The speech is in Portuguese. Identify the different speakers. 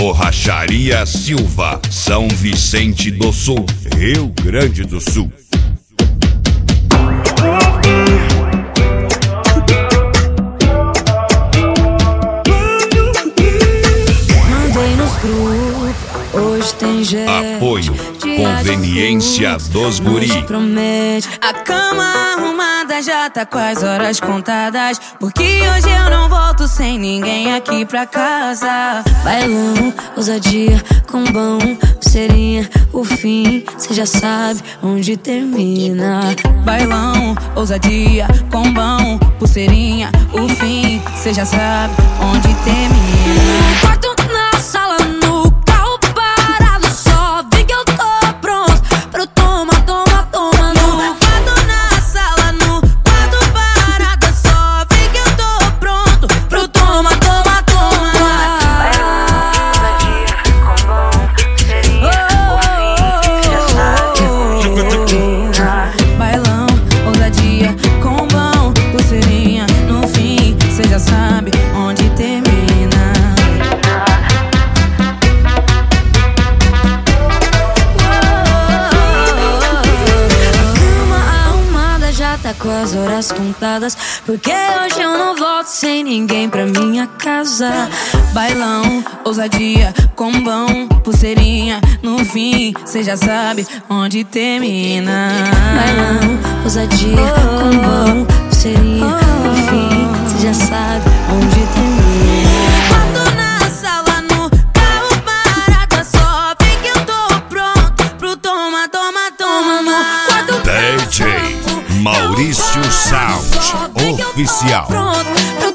Speaker 1: Borracharia Silva, São Vicente do Sul, Rio Grande do Sul.
Speaker 2: Mandei nos grupos, hoje tem jeito.
Speaker 1: Apoio, conveniência dos guri.
Speaker 2: Promete. A cama arrumada já tá com as horas contadas, porque hoje eu não volto sem ninguém aqui pra casa. Bailão, ousadia, combão, pulseirinha, o fim, cê já sabe onde termina. Bailão, ousadia, combão, pulseirinha, o fim, cê já sabe onde termina. Quarto na sala, no carro parado, só vem que eu tô pronto pro toma, toma, toma. No quarto na sala, no quarto parado, só vem que eu tô pronto pro toma, toma, toma. Bailão, ousadia, combão, pulseirinha, no fim, cê já sabe onde termina. Tá com as horas contadas, porque hoje eu não volto sem ninguém pra minha casa. Bailão, ousadia, combão, pulseirinha, no fim, cê já sabe onde termina. Bailão, ousadia, combão, pulseirinha, no fim, cê já sabe onde termina. Quarto na sala, no carro parado, só vem que eu tô pronto pro toma, toma, toma. No quarto
Speaker 1: DJ Maurício Sound Oficial.
Speaker 2: pronto.